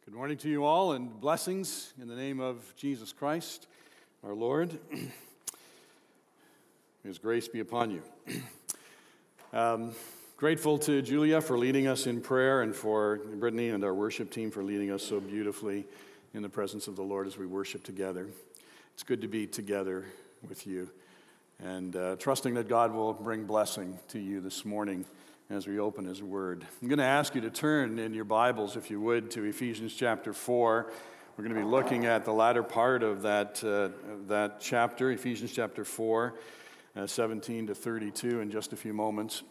Good morning to you all, and blessings in the name of Jesus Christ, our Lord. His grace be upon you. Grateful to Julia for leading us in prayer, and for Brittany and our worship team for leading us so beautifully in the presence of the Lord as we worship together. It's good to be together with you, and trusting that God will bring blessing to you this morning as we open His Word. I'm going to ask you to turn in your Bibles, if you would, to Ephesians chapter 4. We're going to be looking at the latter part of that chapter, Ephesians chapter 4, 17 to 32, in just a few moments.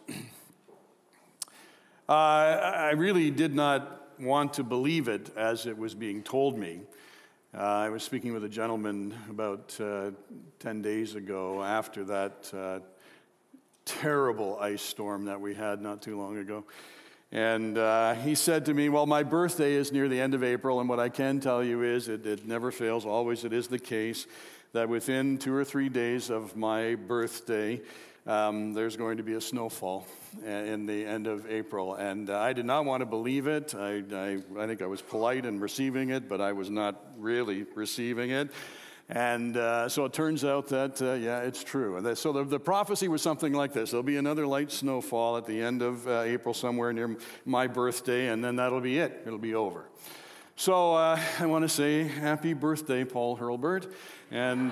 I really did not want to believe it as it was being told me. I was speaking with a gentleman about 10 days ago after that terrible ice storm that we had not too long ago. And he said to me, well, my birthday is near the end of April, and what I can tell you is it never fails, always it is the case, that within 2 or 3 days of my birthday, there's going to be a snowfall in the end of April. And I did not want to believe it. I think I was polite in receiving it, but I was not really receiving it. And so it turns out that, it's true. And so the prophecy was something like this. There'll be another light snowfall at the end of April, somewhere near my birthday, and then that'll be it. It'll be over. So I want to say happy birthday, Paul Hurlbert. And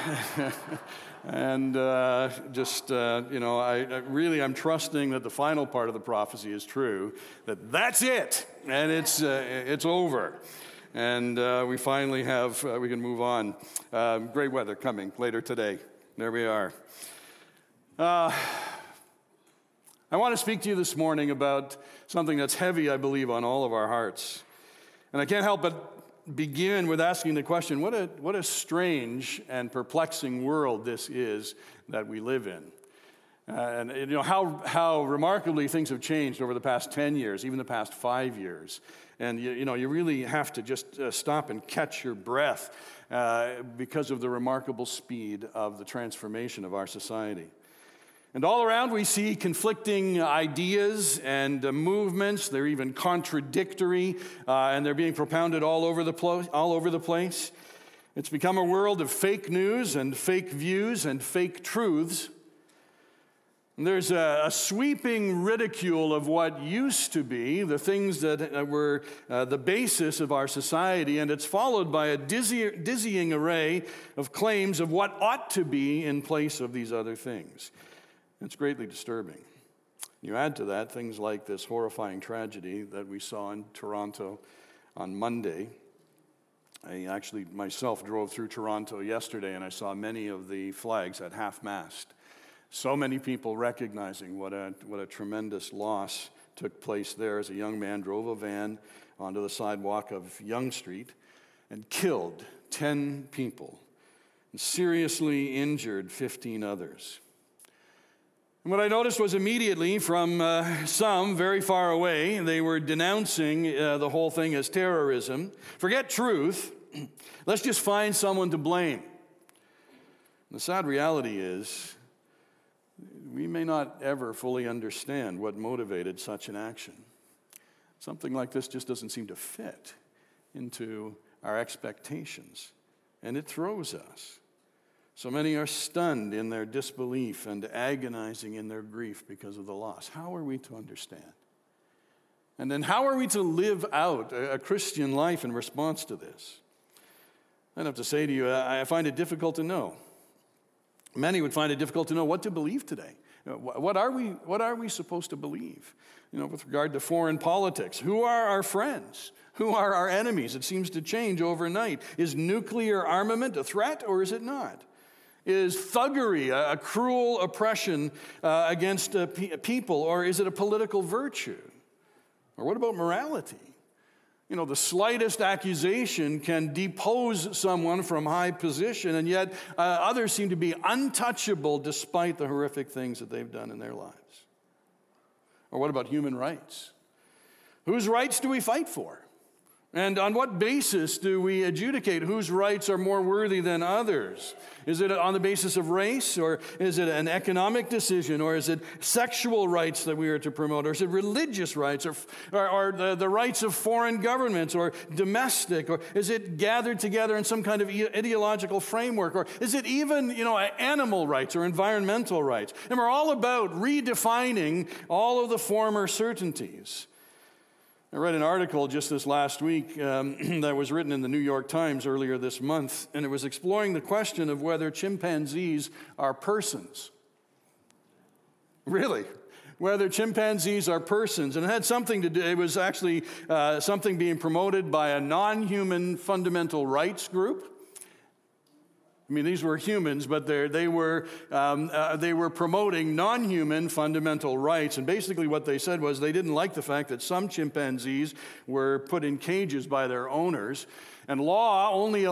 I'm trusting that the final part of the prophecy is true, that's it, and it's over. And we finally we can move on. Great weather coming later today. There we are. I want to speak to you this morning about something that's heavy, I believe, on all of our hearts. And I can't help but begin with asking the question, what a strange and perplexing world this is that we live in. And you know how remarkably things have changed over the past 10 years, even the past 5 years. And you really have to just stop and catch your breath because of the remarkable speed of the transformation of our society. And all around we see conflicting ideas and movements. They're even contradictory, and they're being propounded all over the place. It's become a world of fake news and fake views and fake truths. And there's a sweeping ridicule of what used to be the things that were the basis of our society, and it's followed by a dizzying array of claims of what ought to be in place of these other things. It's greatly disturbing. You add to that things like this horrifying tragedy that we saw in Toronto on Monday. I actually myself drove through Toronto yesterday, and I saw many of the flags at half-mast. So many people recognizing what a tremendous loss took place there as a young man drove a van onto the sidewalk of Yonge Street and killed 10 people and seriously injured 15 others. And what I noticed was immediately from some very far away, they were denouncing the whole thing as terrorism. Forget truth. Let's just find someone to blame. The sad reality is, we may not ever fully understand what motivated such an action. Something like this just doesn't seem to fit into our expectations, and it throws us. So many are stunned in their disbelief and agonizing in their grief because of the loss. How are we to understand? And then how are we to live out a Christian life in response to this? I'd have to say to you, I find it difficult to know. Many would find it difficult to know what to believe today. What are we supposed to believe? With regard to foreign politics, who are our friends? Who are our enemies? It seems to change overnight. Is nuclear armament a threat, or is it not? Is thuggery a cruel oppression against people, or is it a political virtue? Or what about morality? The slightest accusation can depose someone from high position, and yet others seem to be untouchable despite the horrific things that they've done in their lives. Or what about human rights? Whose rights do we fight for? And on what basis do we adjudicate whose rights are more worthy than others? Is it on the basis of race, or is it an economic decision, or is it sexual rights that we are to promote, or is it religious rights, or the rights of foreign governments, or domestic, or is it gathered together in some kind of ideological framework, or is it even, animal rights or environmental rights? And we're all about redefining all of the former certainties. I read an article just this last week that was written in the New York Times earlier this month, and it was exploring the question of whether chimpanzees are persons. Really? Whether chimpanzees are persons. And it had something to do, it was actually something being promoted by a non-human fundamental rights group. I mean, these were humans, but they were promoting non-human fundamental rights. And basically what they said was they didn't like the fact that some chimpanzees were put in cages by their owners. And law only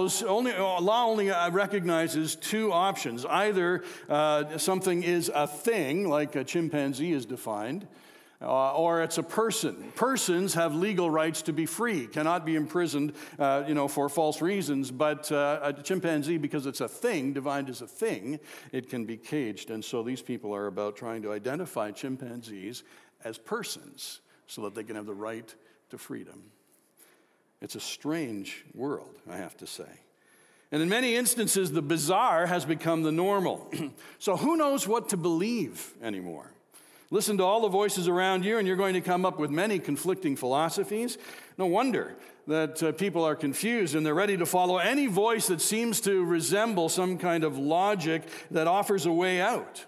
recognizes two options. Either something is a thing, like a chimpanzee is defined, or it's a person. Persons have legal rights to be free, cannot be imprisoned, for false reasons. But a chimpanzee, because it's a thing, defined as a thing, it can be caged. And so these people are about trying to identify chimpanzees as persons so that they can have the right to freedom. It's a strange world, I have to say. And in many instances, the bizarre has become the normal. So who knows what to believe anymore? Listen to all the voices around you, and you're going to come up with many conflicting philosophies. No wonder that people are confused, and they're ready to follow any voice that seems to resemble some kind of logic that offers a way out.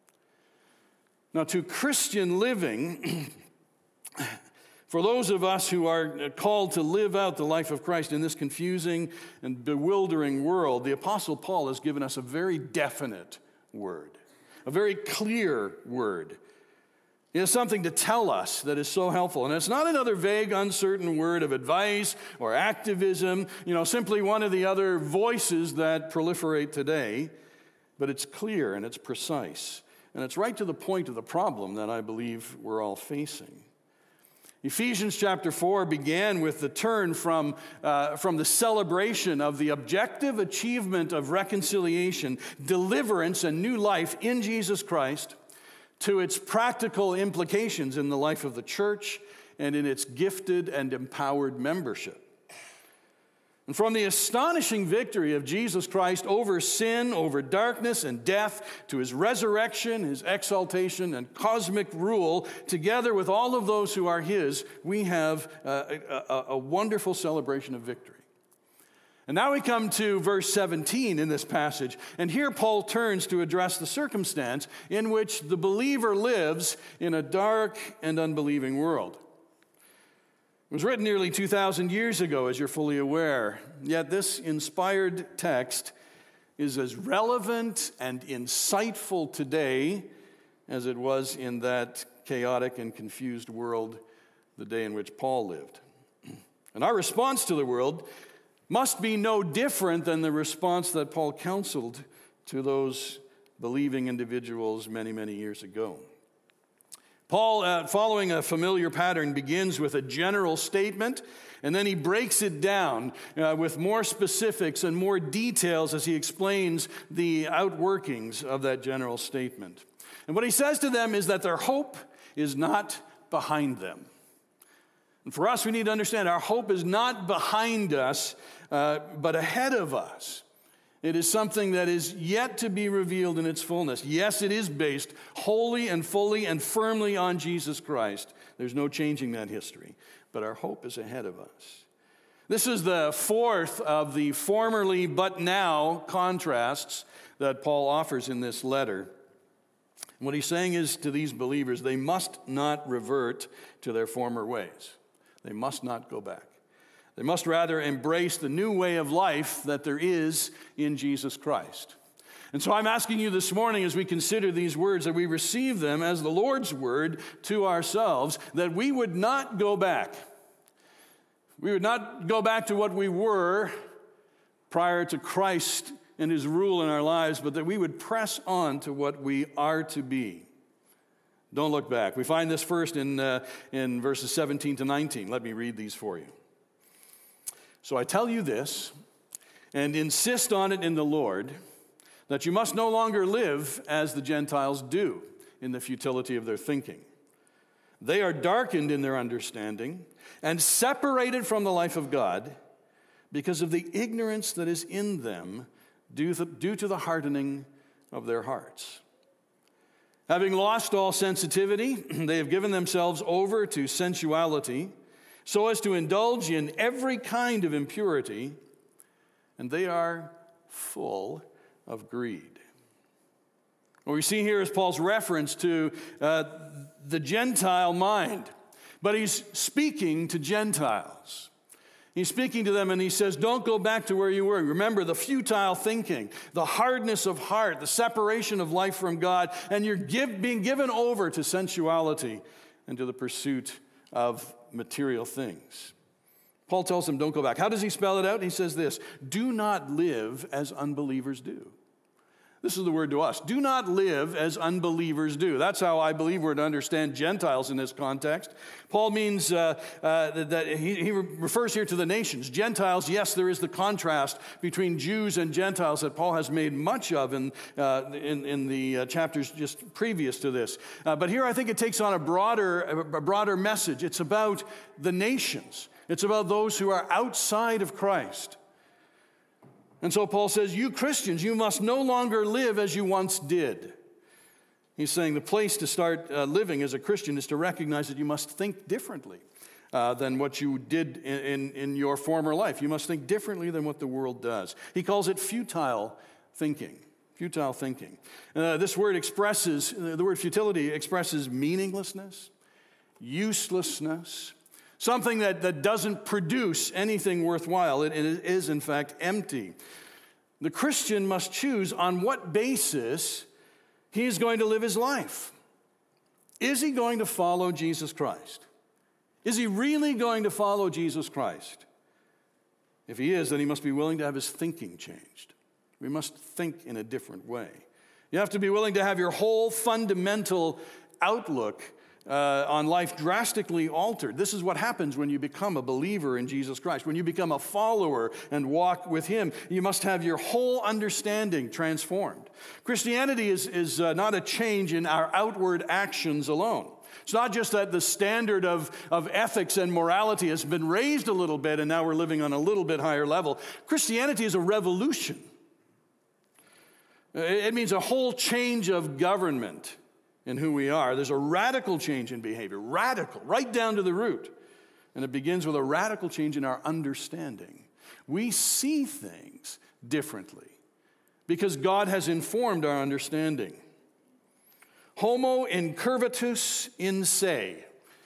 Now, to Christian living, for those of us who are called to live out the life of Christ in this confusing and bewildering world, the Apostle Paul has given us a very definite word, a very clear word. He has something to tell us that is so helpful. And it's not another vague, uncertain word of advice or activism, simply one of the other voices that proliferate today. But it's clear and it's precise. And it's right to the point of the problem that I believe we're all facing. Ephesians chapter 4 began with the turn from the celebration of the objective achievement of reconciliation, deliverance, and new life in Jesus Christ to its practical implications in the life of the church and in its gifted and empowered membership. And from the astonishing victory of Jesus Christ over sin, over darkness and death, to his resurrection, his exaltation, and cosmic rule, together with all of those who are his, we have a wonderful celebration of victory. And now we come to verse 17 in this passage, and here Paul turns to address the circumstance in which the believer lives in a dark and unbelieving world. It was written nearly 2,000 years ago, as you're fully aware, yet this inspired text is as relevant and insightful today as it was in that chaotic and confused world the day in which Paul lived. And our response to the world must be no different than the response that Paul counseled to those believing individuals many, many years ago. Paul, following a familiar pattern, begins with a general statement, and then he breaks it down with more specifics and more details as he explains the outworkings of that general statement. And what he says to them is that their hope is not behind them. And for us, we need to understand our hope is not behind us, but ahead of us. It is something that is yet to be revealed in its fullness. Yes, it is based wholly and fully and firmly on Jesus Christ. There's no changing that history. But our hope is ahead of us. This is the fourth of the formerly but now contrasts that Paul offers in this letter. What he's saying is to these believers, they must not revert to their former ways. They must not go back. They must rather embrace the new way of life that there is in Jesus Christ. And so I'm asking you this morning, as we consider these words, that we receive them as the Lord's word to ourselves, that we would not go back. We would not go back to what we were prior to Christ and his rule in our lives, but that we would press on to what we are to be. Don't look back. We find this first in verses 17 to 19. Let me read these for you. So I tell you this, and insist on it in the Lord, that you must no longer live as the Gentiles do in the futility of their thinking. They are darkened in their understanding and separated from the life of God because of the ignorance that is in them due to the hardening of their hearts. Having lost all sensitivity, they have given themselves over to sensuality so as to indulge in every kind of impurity, and they are full of greed. What we see here is Paul's reference to the Gentile mind, but he's speaking to Gentiles. He's speaking to them and he says, don't go back to where you were. Remember the futile thinking, the hardness of heart, the separation of life from God, and you're being given over to sensuality and to the pursuit of material things. Paul tells them, don't go back. How does he spell it out? He says this, do not live as unbelievers do. This is the word to us. Do not live as unbelievers do. That's how I believe we're to understand Gentiles in this context. Paul means that he refers here to the nations. Gentiles, yes, there is the contrast between Jews and Gentiles that Paul has made much of in the chapters just previous to this. But here I think it takes on a broader message. It's about the nations. It's about those who are outside of Christ. And so Paul says, you Christians, you must no longer live as you once did. He's saying the place to start living as a Christian is to recognize that you must think differently than what you did in your former life. You must think differently than what the world does. He calls it futile thinking. Futile thinking. This word expresses, the word futility expresses meaninglessness, uselessness, something that doesn't produce anything worthwhile. It is, in fact, empty. The Christian must choose on what basis he is going to live his life. Is he going to follow Jesus Christ? Is he really going to follow Jesus Christ? If he is, then he must be willing to have his thinking changed. We must think in a different way. You have to be willing to have your whole fundamental outlook on life drastically altered. This is what happens when you become a believer in Jesus Christ. When you become a follower and walk with him, you must have your whole understanding transformed. Christianity is not a change in our outward actions alone. It's not just that the standard of ethics and morality has been raised a little bit and now we're living on a little bit higher level. Christianity is a revolution. It means a whole change of government in who we are. There's a radical change in behavior, radical, right down to the root. And it begins with a radical change in our understanding. We see things differently because God has informed our understanding. Homo incurvatus in se,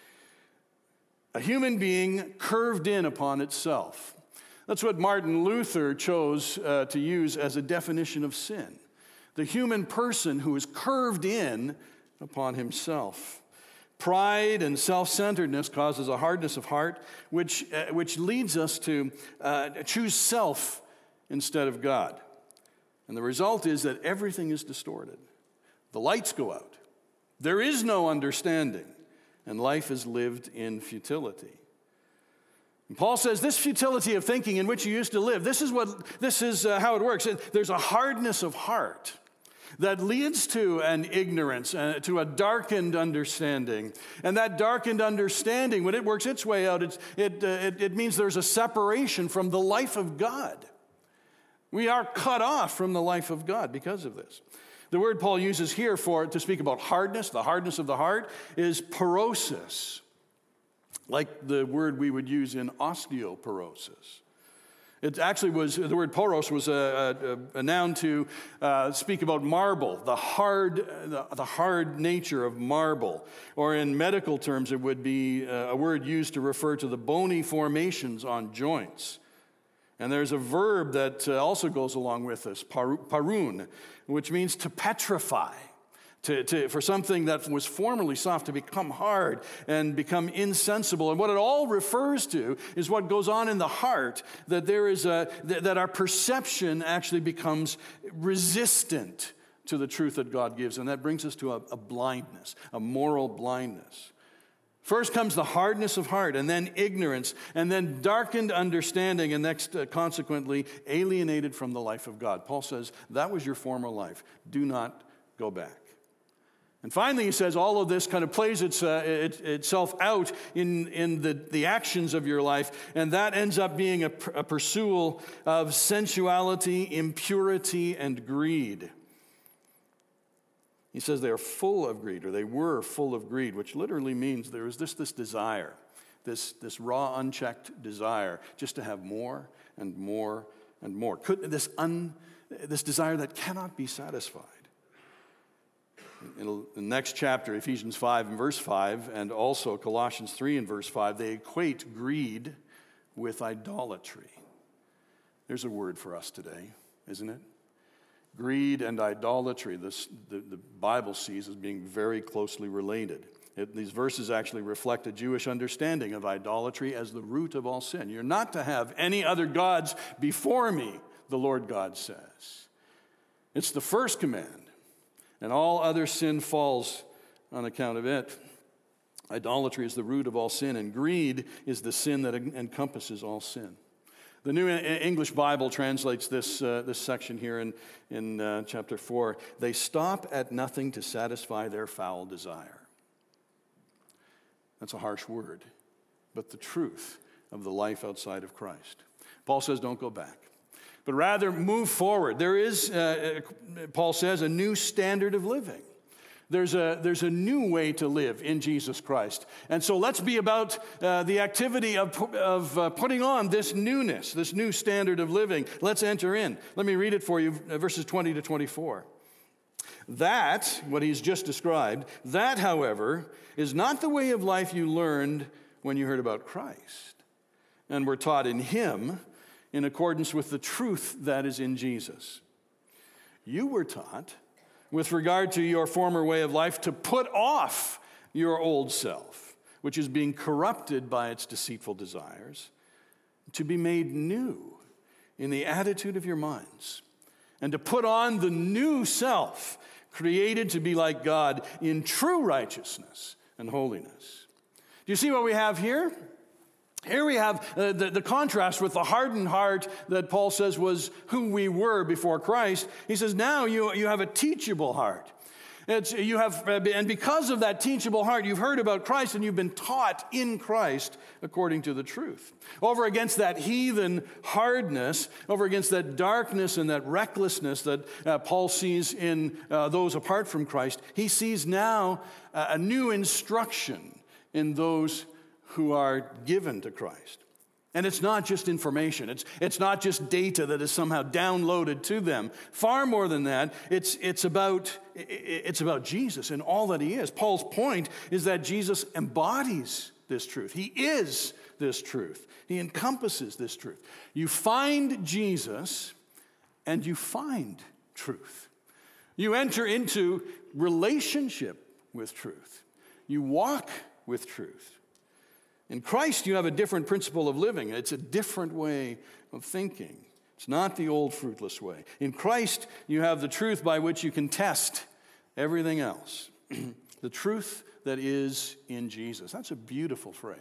a human being curved in upon itself. That's what Martin Luther chose to use as a definition of sin. The human person who is curved in upon himself. Pride and self-centeredness causes a hardness of heart, which leads us to choose self instead of God. And the result is that everything is distorted. The lights go out. There is no understanding, and life is lived in futility. And Paul says this futility of thinking in which you used to live, this is how it works. There's a hardness of heart that leads to an ignorance, to a darkened understanding. And that darkened understanding, when it works its way out, it means there's a separation from the life of God. We are cut off from the life of God because of this. The word Paul uses here to speak about hardness, the hardness of the heart, is porosis, like the word we would use in osteoporosis. It actually was, the word poros was a noun to speak about marble, the hard nature of marble. Or in medical terms, it would be a word used to refer to the bony formations on joints. And there's a verb that also goes along with this, parun, which means to petrify. For something that was formerly soft to become hard and become insensible. And what it all refers to is what goes on in the heart, that that our perception actually becomes resistant to the truth that God gives. And that brings us to a blindness, a moral blindness. First comes the hardness of heart, and then ignorance, and then darkened understanding, and next, consequently, alienated from the life of God. Paul says, that was your former life. Do not go back. And finally, he says all of this kind of plays itself out in the actions of your life, and that ends up being a pursuit of sensuality, impurity, and greed. He says they are full of greed, or they were full of greed, which literally means there was this desire, this raw, unchecked desire, just to have more and more and more. This desire that cannot be satisfied. In the next chapter, Ephesians 5 and verse 5, and also Colossians 3 and verse 5, they equate greed with idolatry. There's a word for us today, isn't it? Greed and idolatry, the Bible sees as being very closely related. These verses actually reflect a Jewish understanding of idolatry as the root of all sin. You're not to have any other gods before me, the Lord God says. It's the first command, and all other sin falls on account of it. Idolatry is the root of all sin, and greed is the sin that encompasses all sin. The New English Bible translates this section here in chapter 4. They stop at nothing to satisfy their foul desire. That's a harsh word, but the truth of the life outside of Christ. Paul says, don't go back, but rather move forward. There is, Paul says, a new standard of living. There's a new way to live in Jesus Christ. And so let's be about the activity of putting on this newness, this new standard of living. Let's enter in. Let me read it for you, verses 20 to 24. That, what he's just described, that, however, is not the way of life you learned when you heard about Christ and were taught in him in accordance with the truth that is in Jesus. You were taught, with regard to your former way of life, to put off your old self, which is being corrupted by its deceitful desires, to be made new in the attitude of your minds, and to put on the new self, created to be like God in true righteousness and holiness. Do you see what we have here? Here we have the contrast with the hardened heart that Paul says was who we were before Christ. He says, now you have a teachable heart. And because of that teachable heart, you've heard about Christ and you've been taught in Christ according to the truth. Over against that heathen hardness, over against that darkness and that recklessness that Paul sees in those apart from Christ, he sees now a new instruction in those who are given to Christ. And it's not just information. It's not just data that is somehow downloaded to them. Far more than that, it's about Jesus and all that he is. Paul's point is that Jesus embodies this truth. He is this truth. He encompasses this truth. You find Jesus and you find truth. You enter into relationship with truth. You walk with truth. In Christ, you have a different principle of living. It's a different way of thinking. It's not the old fruitless way. In Christ, you have the truth by which you can test everything else. The truth that is in Jesus. That's a beautiful phrase.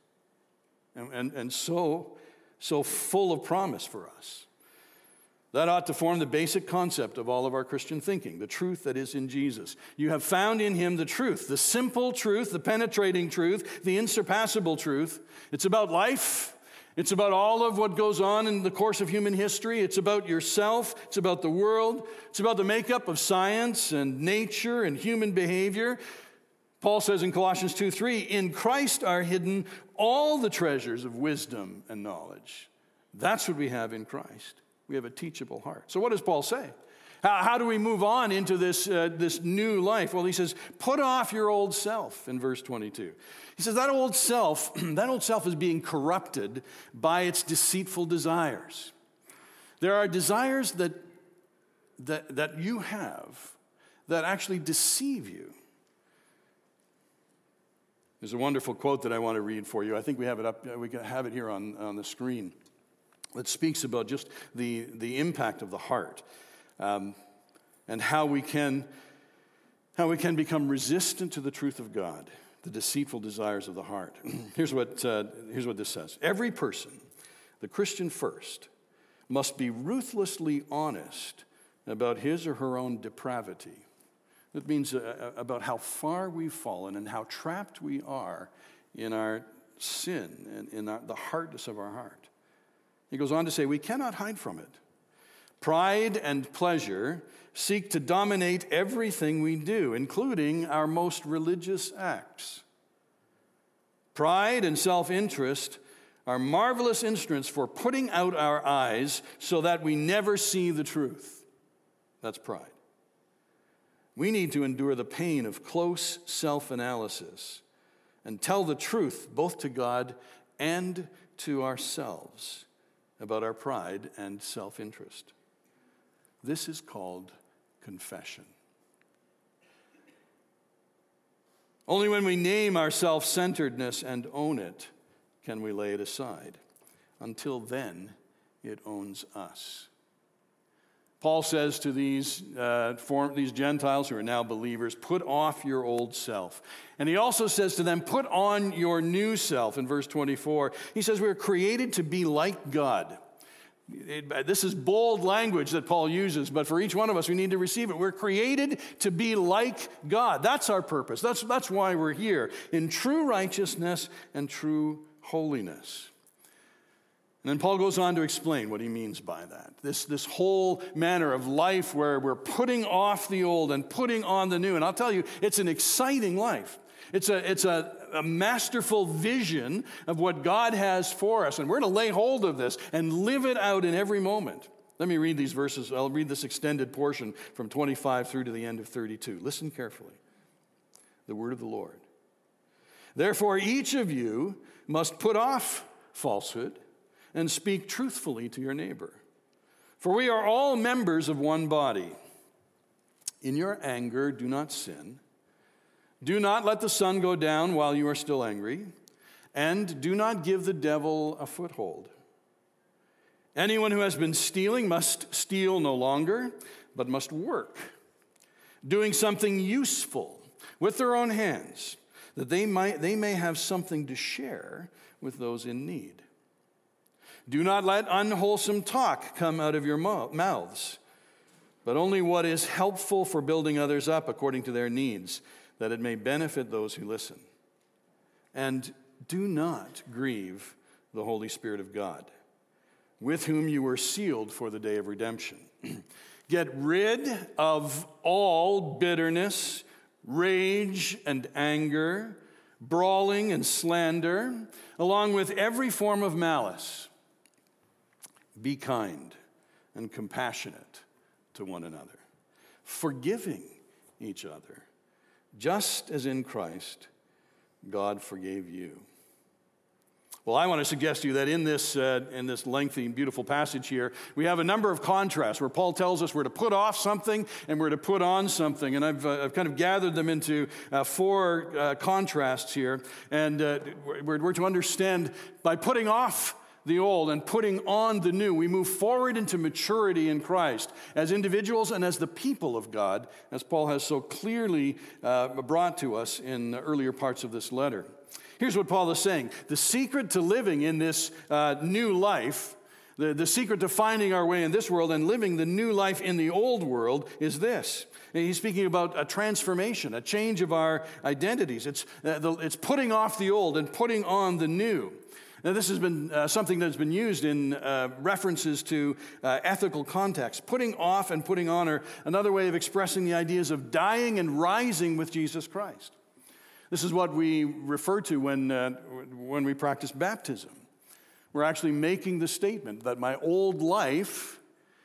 And so full of promise for us. That ought to form the basic concept of all of our Christian thinking, the truth that is in Jesus. You have found in him the truth, the simple truth, the penetrating truth, the insurpassable truth. It's about life. It's about all of what goes on in the course of human history. It's about yourself. It's about the world. It's about the makeup of science and nature and human behavior. Paul says in Colossians 2:3, in Christ are hidden all the treasures of wisdom and knowledge. That's what we have in Christ. We have a teachable heart. So what does Paul say? How do we move on into this new life? Well, he says, put off your old self in verse 22. He says that old self is being corrupted by its deceitful desires. There are desires that you have that actually deceive you. There's a wonderful quote that I want to read for you. I think we have it up. We have it here on the screen. That speaks about just the impact of the heart and how we can become resistant to the truth of God. the deceitful desires of the heart. Here's what this says. Every person, the Christian first, must be ruthlessly honest about his or her own depravity. That means about how far we've fallen and how trapped we are in our sin and in the hardness of our heart. He goes on to say, we cannot hide from it. Pride and pleasure seek to dominate everything we do, including our most religious acts. Pride and self-interest are marvelous instruments for putting out our eyes so that we never see the truth. That's pride. We need to endure the pain of close self-analysis and tell the truth both to God and to ourselves about our pride and self-interest. This is called confession. Only when we name our self-centeredness and own it can we lay it aside. Until then, it owns us. Paul says to these Gentiles who are now believers, put off your old self. And he also says to them, put on your new self. In verse 24, he says we're created to be like God. This is bold language that Paul uses, but for each one of us, we need to receive it. We're created to be like God. That's our purpose. That's why we're here, in true righteousness and true holiness. And then Paul goes on to explain what he means by that. This whole manner of life where we're putting off the old and putting on the new. And I'll tell you, it's an exciting life. It's a masterful vision of what God has for us. And we're going to lay hold of this and live it out in every moment. Let me read these verses. I'll read this extended portion from 25 through to the end of 32. Listen carefully. The word of the Lord. Therefore, each of you must put off falsehood and speak truthfully to your neighbor. For we are all members of one body. In your anger, do not sin. Do not let the sun go down while you are still angry, and do not give the devil a foothold. Anyone who has been stealing must steal no longer, but must work, doing something useful with their own hands, that they may have something to share with those in need. Do not let unwholesome talk come out of your mouths, but only what is helpful for building others up according to their needs, that it may benefit those who listen. And do not grieve the Holy Spirit of God, with whom you were sealed for the day of redemption. Get rid of all bitterness, rage and anger, brawling and slander, along with every form of malice. Be kind and compassionate to one another, forgiving each other, just as in Christ God forgave you. Well, I want to suggest to you that in this lengthy and beautiful passage here, we have a number of contrasts where Paul tells us we're to put off something and we're to put on something. And I've kind of gathered them into four contrasts here. And we're to understand by putting off the old and putting on the new, we move forward into maturity in Christ as individuals and as the people of God, as Paul has so clearly brought to us in the earlier parts of this letter. Here's what Paul is saying. The secret to living in this new life, the secret to finding our way in this world and living the new life in the old world is this. And he's speaking about a transformation, a change of our identities. It's putting off the old and putting on the new. Now, this has been something that's been used in references to ethical context. Putting off and putting on are another way of expressing the ideas of dying and rising with Jesus Christ. This is what we refer to when we practice baptism. We're actually making the statement that my old life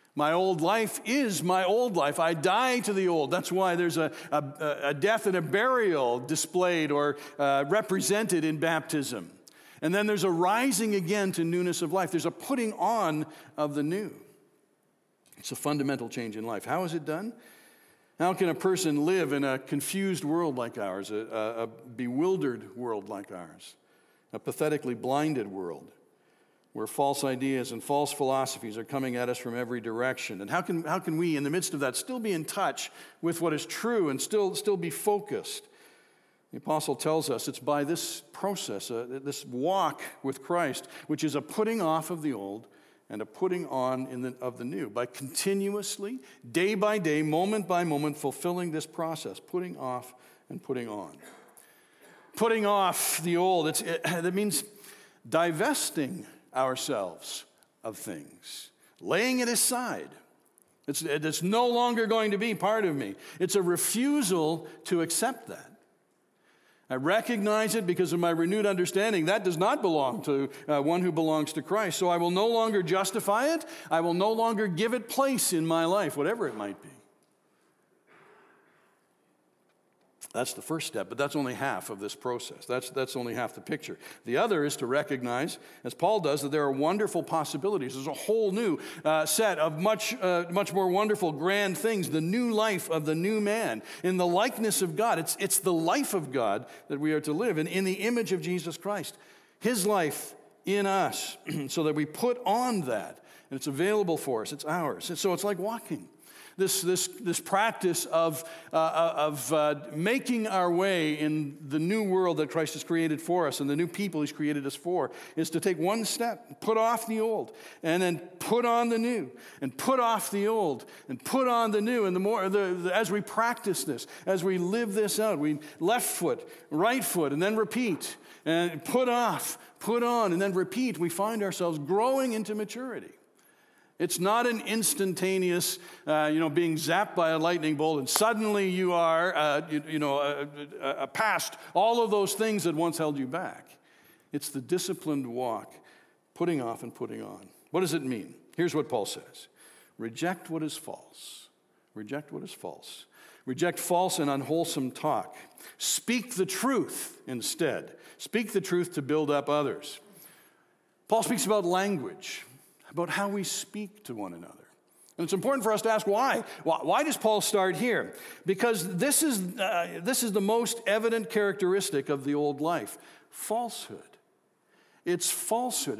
is my old life. I die to the old. That's why there's a death and a burial displayed or represented in baptism. And then there's a rising again to newness of life. There's a putting on of the new. It's a fundamental change in life. How is it done? How can a person live in a confused world like ours, a bewildered world like ours, a pathetically blinded world where false ideas and false philosophies are coming at us from every direction? And how can we, in the midst of that, still be in touch with what is true and still be focused? The apostle tells us it's by this process, this walk with Christ, which is a putting off of the old and a putting on of the new, by continuously, day by day, moment by moment, fulfilling this process, putting off and putting on. Putting off the old, that means divesting ourselves of things, laying it aside. It's no longer going to be part of me. It's a refusal to accept that. I recognize it because of my renewed understanding. That does not belong to one who belongs to Christ. So I will no longer justify it. I will no longer give it place in my life, whatever it might be. That's the first step, but that's only half of this process. That's only half the picture. The other is to recognize, as Paul does, that there are wonderful possibilities. There's a whole new set of much more wonderful, grand things, the new life of the new man in the likeness of God. It's the life of God that we are to live in the image of Jesus Christ, his life in us, so that we put on that, and it's available for us. It's ours. And so it's like walking. This practice of making our way in the new world that Christ has created for us and the new people he's created us for is to take one step, put off the old, and then put on the new, and put off the old, and put on the new. And as we practice this, as we live this out, we left foot, right foot, and then repeat, and put off, put on, and then repeat, we find ourselves growing into maturity. It's not an instantaneous, being zapped by a lightning bolt, and suddenly you are, past all of those things that once held you back. It's the disciplined walk, putting off and putting on. What does it mean? Here's what Paul says. Reject what is false. Reject what is false. Reject false and unwholesome talk. Speak the truth instead. Speak the truth to build up others. Paul speaks about language, about how we speak to one another. And it's important for us to ask why. Why does Paul start here? Because this is the most evident characteristic of the old life: falsehood. It's falsehood.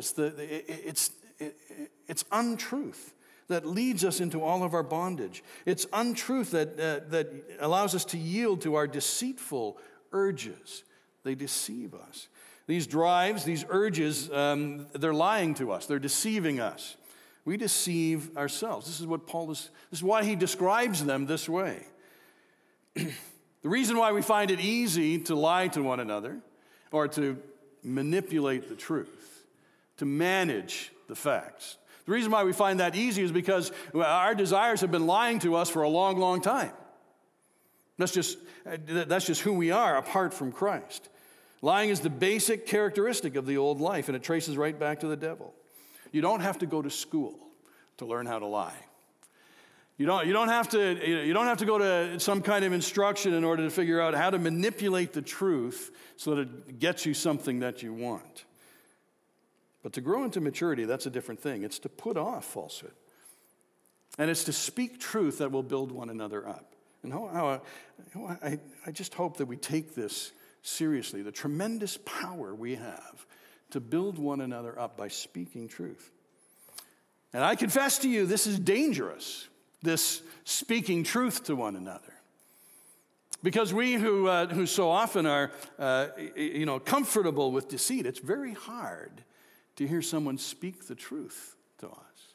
It's untruth that leads us into all of our bondage. It's untruth that allows us to yield to our deceitful urges. They deceive us. These drives, these urges, they're lying to us. They're deceiving us. We deceive ourselves. This is why he describes them this way. The reason why we find it easy to lie to one another or to manipulate the truth, to manage the facts. The reason why we find that easy is because our desires have been lying to us for a long, long time. That's just who we are apart from Christ. Lying is the basic characteristic of the old life, and it traces right back to the devil. You don't have to go to school to learn how to lie. You don't have to go to some kind of instruction in order to figure out how to manipulate the truth so that it gets you something that you want. But to grow into maturity, that's a different thing. It's to put off falsehood. And it's to speak truth that will build one another up. And I just hope that we take this seriously, the tremendous power we have to build one another up by speaking truth. And I confess to you, this is dangerous, this speaking truth to one another. Because we who so often are comfortable with deceit, it's very hard to hear someone speak the truth to us.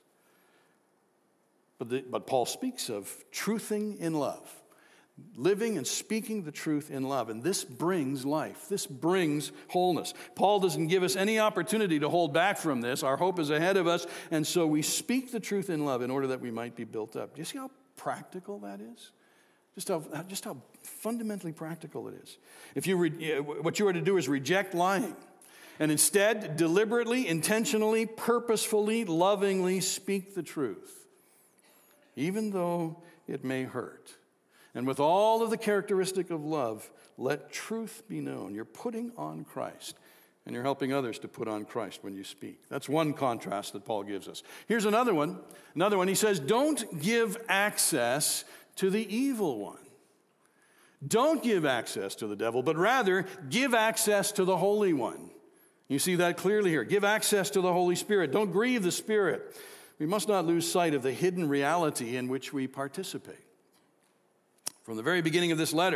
But Paul speaks of truthing in love. Living and speaking the truth in love. And this brings life. This brings wholeness. Paul doesn't give us any opportunity to hold back from this. Our hope is ahead of us. And so we speak the truth in love in order that we might be built up. Do you see how practical that is? Just how fundamentally practical it is. What you are to do is reject lying. And instead, deliberately, intentionally, purposefully, lovingly speak the truth. Even though it may hurt. And with all of the characteristic of love, let truth be known. You're putting on Christ, and you're helping others to put on Christ when you speak. That's one contrast that Paul gives us. Here's another one. He says, don't give access to the evil one. Don't give access to the devil, but rather give access to the Holy One. You see that clearly here. Give access to the Holy Spirit. Don't grieve the Spirit. We must not lose sight of the hidden reality in which we participate. From the very beginning of this letter,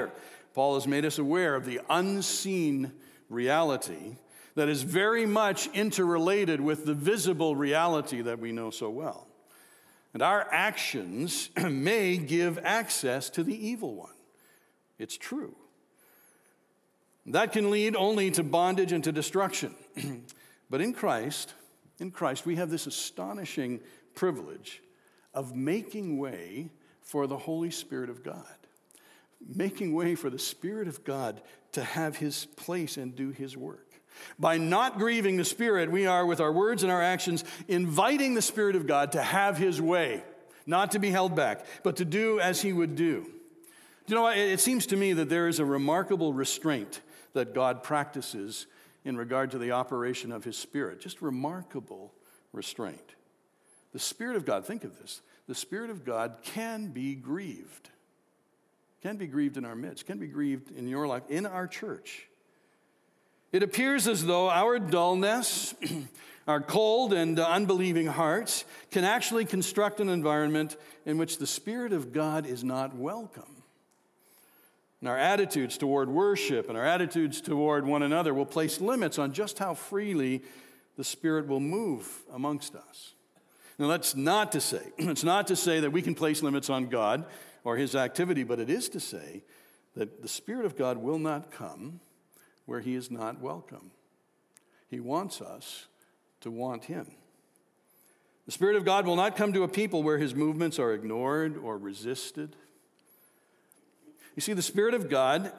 Paul has made us aware of the unseen reality that is very much interrelated with the visible reality that we know so well. And our actions may give access to the evil one. It's true. That can lead only to bondage and to destruction. But in Christ, we have this astonishing privilege of making way for the Holy Spirit of God. Making way for the Spirit of God to have his place and do his work. By not grieving the Spirit, we are, with our words and our actions, inviting the Spirit of God to have his way, not to be held back, but to do as he would do. You know what? It seems to me that there is a remarkable restraint that God practices in regard to the operation of his Spirit. Just remarkable restraint. The Spirit of God, think of this, the Spirit of God can be grieved. Can be grieved in our midst, can be grieved in your life, in our church. It appears as though our dullness, our cold and unbelieving hearts can actually construct an environment in which the Spirit of God is not welcome. And our attitudes toward worship and our attitudes toward one another will place limits on just how freely the Spirit will move amongst us. Now, that's not to say, it's not to say that we can place limits on God or his activity, but it is to say that the Spirit of God will not come where he is not welcome. He wants us to want him. The Spirit of God will not come to a people where his movements are ignored or resisted. You see, the Spirit of God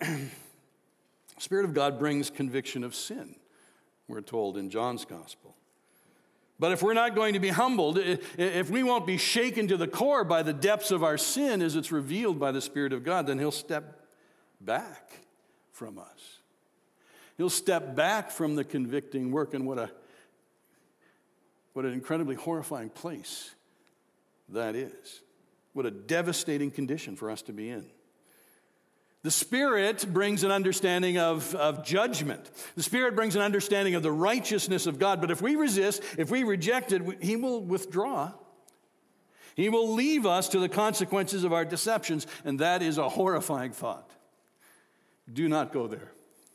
brings conviction of sin, we're told in John's Gospel. But if we're not going to be humbled, if we won't be shaken to the core by the depths of our sin as it's revealed by the Spirit of God, then he'll step back from us. He'll step back from the convicting work, and what an incredibly horrifying place that is. What a devastating condition for us to be in. The Spirit brings an understanding of judgment. The Spirit brings an understanding of the righteousness of God. But if we resist, if we reject it, he will withdraw. He will leave us to the consequences of our deceptions, and that is a horrifying thought. Do not go there.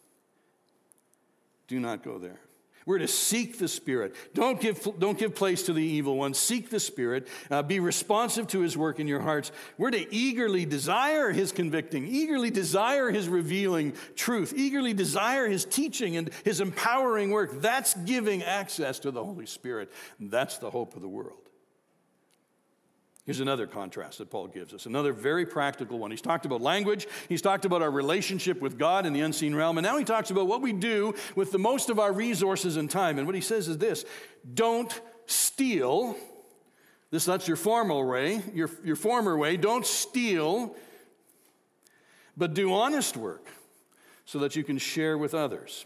Do not go there. We're to seek the Spirit. Don't give place to the evil one. Seek the Spirit. Be responsive to his work in your hearts. We're to eagerly desire his convicting, eagerly desire his revealing truth, eagerly desire his teaching and his empowering work. That's giving access to the Holy Spirit. That's the hope of the world. Here's another contrast that Paul gives us, another very practical one. He's talked about language. He's talked about our relationship with God in the unseen realm. And now he talks about what we do with the most of our resources and time. And what he says is this: don't steal. That's your former way. Your former way. Don't steal, but do honest work so that you can share with others.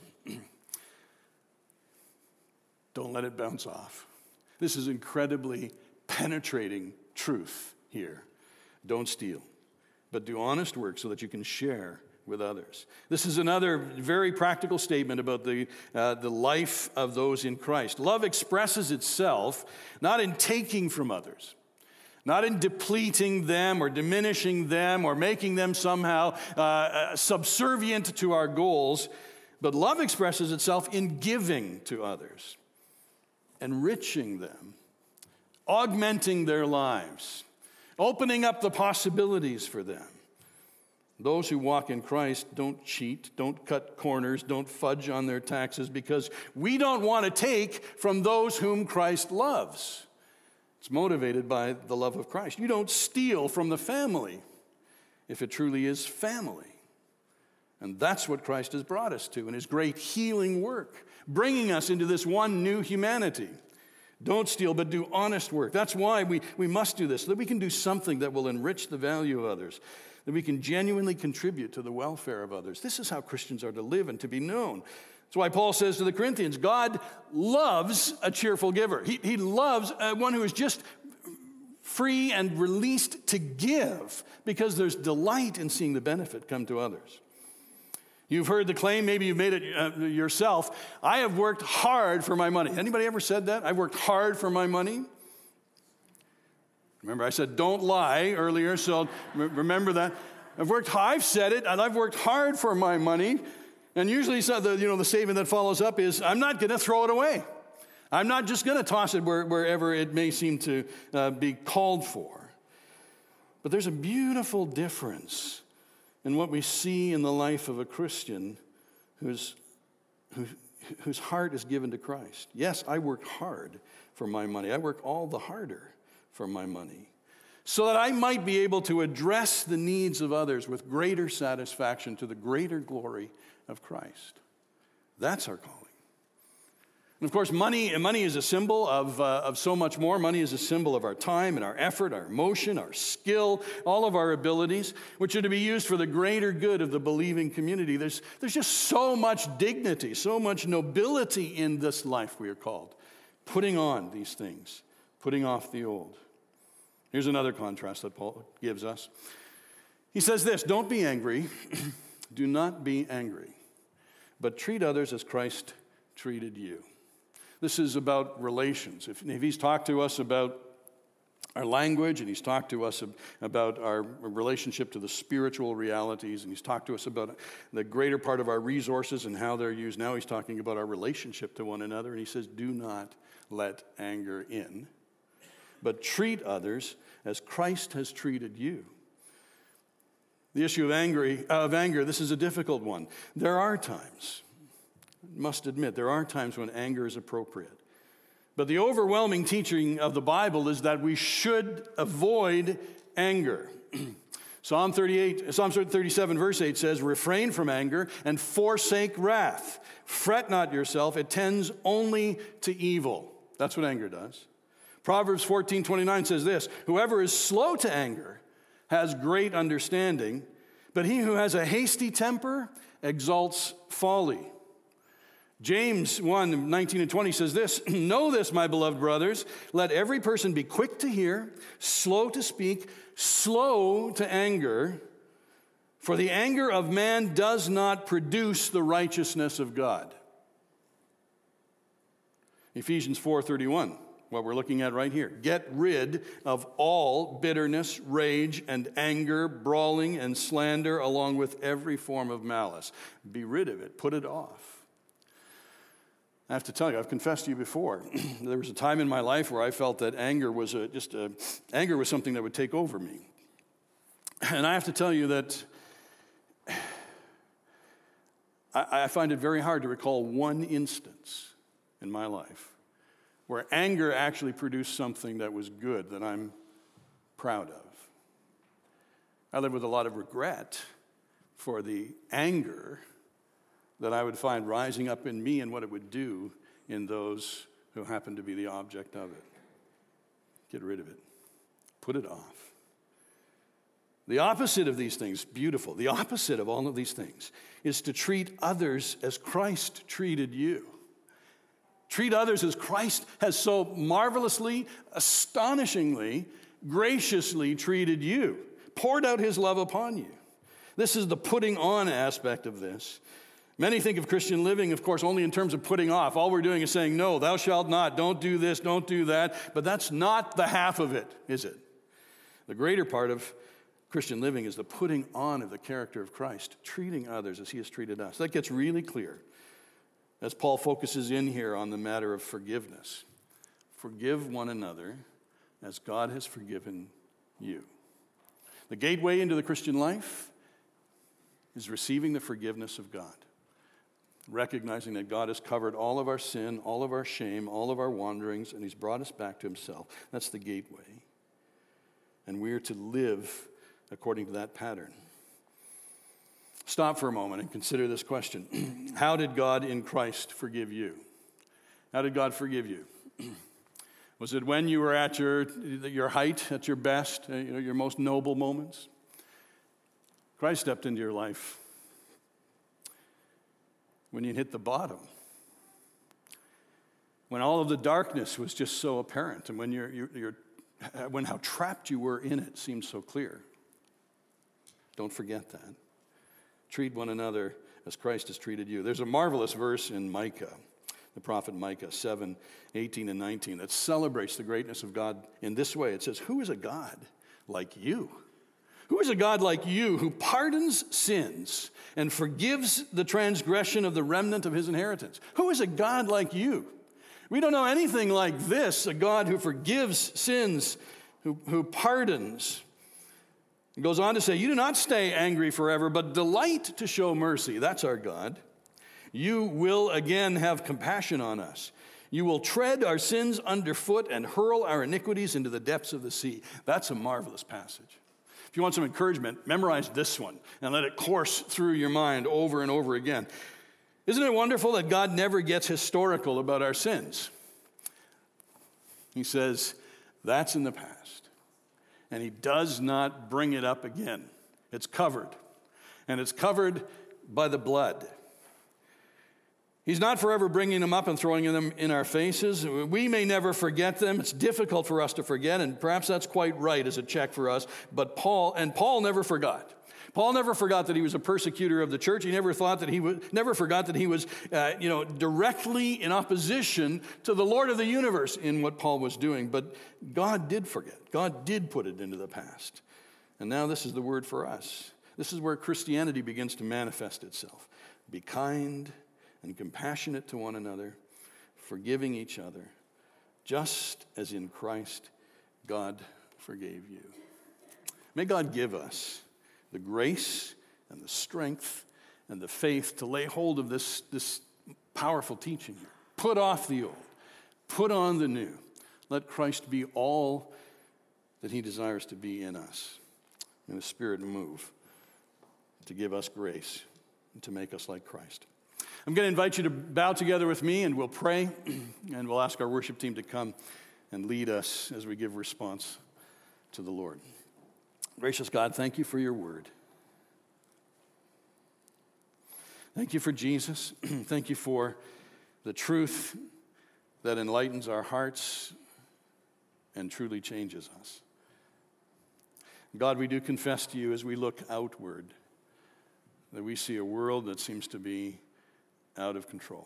Don't let it bounce off. This is incredibly penetrating truth here. Don't steal, but do honest work so that you can share with others. This is another very practical statement about the life of those in Christ. Love expresses itself not in taking from others, not in depleting them or diminishing them or making them somehow subservient to our goals, but love expresses itself in giving to others, enriching them, augmenting their lives, opening up the possibilities for them. Those who walk in Christ don't cheat, don't cut corners, don't fudge on their taxes, because we don't want to take from those whom Christ loves. It's motivated by the love of Christ. You don't steal from the family if it truly is family. And that's what Christ has brought us to in his great healing work, bringing us into this one new humanity. Don't steal, but do honest work. That's why we must do this, so that we can do something that will enrich the value of others, that we can genuinely contribute to the welfare of others. This is how Christians are to live and to be known. That's why Paul says to the Corinthians, God loves a cheerful giver. He loves one who is just free and released to give, because there's delight in seeing the benefit come to others. You've heard the claim, maybe you've made it yourself, I have worked hard for my money. Anybody ever said that? I've worked hard for my money? Remember, I said don't lie earlier, so remember that. I've said it, and I've worked hard for my money. And usually the statement that follows up is, I'm not going to throw it away. I'm not just going to toss it wherever it may seem to be called for. But there's a beautiful difference in what we see in the life of a Christian whose heart is given to Christ. Yes, I work hard for my money. I work all the harder for my money, so that I might be able to address the needs of others with greater satisfaction to the greater glory of Christ. That's our calling. And of course, money is a symbol of so much more. Money is a symbol of our time and our effort, our emotion, our skill, all of our abilities, which are to be used for the greater good of the believing community. There's just so much dignity, so much nobility in this life we are called. Putting on these things, putting off the old. Here's another contrast that Paul gives us. He says this, don't be angry, do not be angry, but treat others as Christ treated you. This is about relations. If he's talked to us about our language, and he's talked to us about our relationship to the spiritual realities, and he's talked to us about the greater part of our resources and how they're used, now he's talking about our relationship to one another, and he says, do not let anger in, but treat others as Christ has treated you. The issue of anger, this is a difficult one. There are times, must admit, there are times when anger is appropriate. But the overwhelming teaching of the Bible is that we should avoid anger. Psalm 37, verse 8 says, refrain from anger and forsake wrath. Fret not yourself, it tends only to evil. That's what anger does. Proverbs 14:29 says this, whoever is slow to anger has great understanding, but he who has a hasty temper exalts folly. James 1:19 and 20 says this, know this, my beloved brothers, let every person be quick to hear, slow to speak, slow to anger, for the anger of man does not produce the righteousness of God. Ephesians 4:31, what we're looking at right here. Get rid of all bitterness, rage, and anger, brawling, and slander, along with every form of malice. Be rid of it. Put it off. I have to tell you, I've confessed to you before, there was a time in my life where I felt that anger was something that would take over me. And I have to tell you that I find it very hard to recall one instance in my life where anger actually produced something that was good, that I'm proud of. I live with a lot of regret for the anger that I would find rising up in me and what it would do in those who happen to be the object of it. Get rid of it. Put it off. The opposite of these things, beautiful, the opposite of all of these things is to treat others as Christ treated you. Treat others as Christ has so marvelously, astonishingly, graciously treated you, poured out his love upon you. This is the putting on aspect of this. Many think of Christian living, of course, only in terms of putting off. All we're doing is saying, no, thou shalt not, don't do this, don't do that. But that's not the half of it, is it? The greater part of Christian living is the putting on of the character of Christ, treating others as he has treated us. That gets really clear as Paul focuses in here on the matter of forgiveness. Forgive one another as God has forgiven you. The gateway into the Christian life is receiving the forgiveness of God. Recognizing that God has covered all of our sin, all of our shame, all of our wanderings, and he's brought us back to himself. That's the gateway. And we're to live according to that pattern. Stop for a moment and consider this question. How did God in Christ forgive you? How did God forgive you? Was it when you were at your height, at your best, your most noble moments? Christ stepped into your life when you hit the bottom, when all of the darkness was just so apparent, and when how trapped you were in it seemed so clear. Don't forget that. Treat one another as Christ has treated you. There's a marvelous verse in Micah, the prophet Micah 7:18 and 19, that celebrates the greatness of God in this way. It says, who is a God like you, Who is a God like you who pardons sins and forgives the transgression of the remnant of his inheritance? Who is a God like you? We don't know anything like this, a God who forgives sins, who pardons. It goes on to say, you do not stay angry forever, but delight to show mercy. That's our God. You will again have compassion on us. You will tread our sins underfoot and hurl our iniquities into the depths of the sea. That's a marvelous passage. If you want some encouragement, memorize this one and let it course through your mind over and over again. Isn't it wonderful that God never gets historical about our sins? He says, that's in the past. And he does not bring it up again. It's covered. And it's covered by the blood. He's not forever bringing them up and throwing them in our faces. We may never forget them. It's difficult for us to forget, and perhaps that's quite right as a check for us. But Paul never forgot. Paul never forgot that he was a persecutor of the church. He never forgot that he was directly in opposition to the Lord of the universe in what Paul was doing. But God did forget. God did put it into the past. And now this is the word for us. This is where Christianity begins to manifest itself. Be kind and compassionate to one another, forgiving each other, just as in Christ God forgave you. May God give us the grace and the strength and the faith to lay hold of this powerful teaching here. Put off the old, put on the new. Let Christ be all that he desires to be in us. May the Spirit move to give us grace and to make us like Christ. I'm going to invite you to bow together with me, and we'll pray, and we'll ask our worship team to come and lead us as we give response to the Lord. Gracious God, thank you for your word. Thank you for Jesus. Thank you for the truth that enlightens our hearts and truly changes us. God, we do confess to you as we look outward that we see a world that seems to be out of control.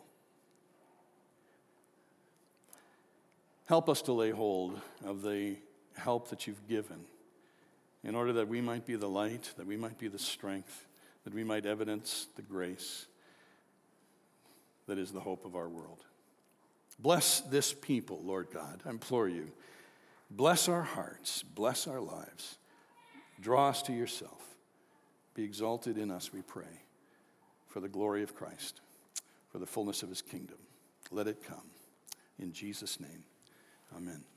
Help us to lay hold of the help that you've given in order that we might be the light, that we might be the strength, that we might evidence the grace that is the hope of our world. Bless this people, Lord God, I implore you. Bless our hearts, bless our lives. Draw us to yourself. Be exalted in us, we pray, for the glory of Christ, for the fullness of his kingdom. Let it come. In Jesus' name, amen.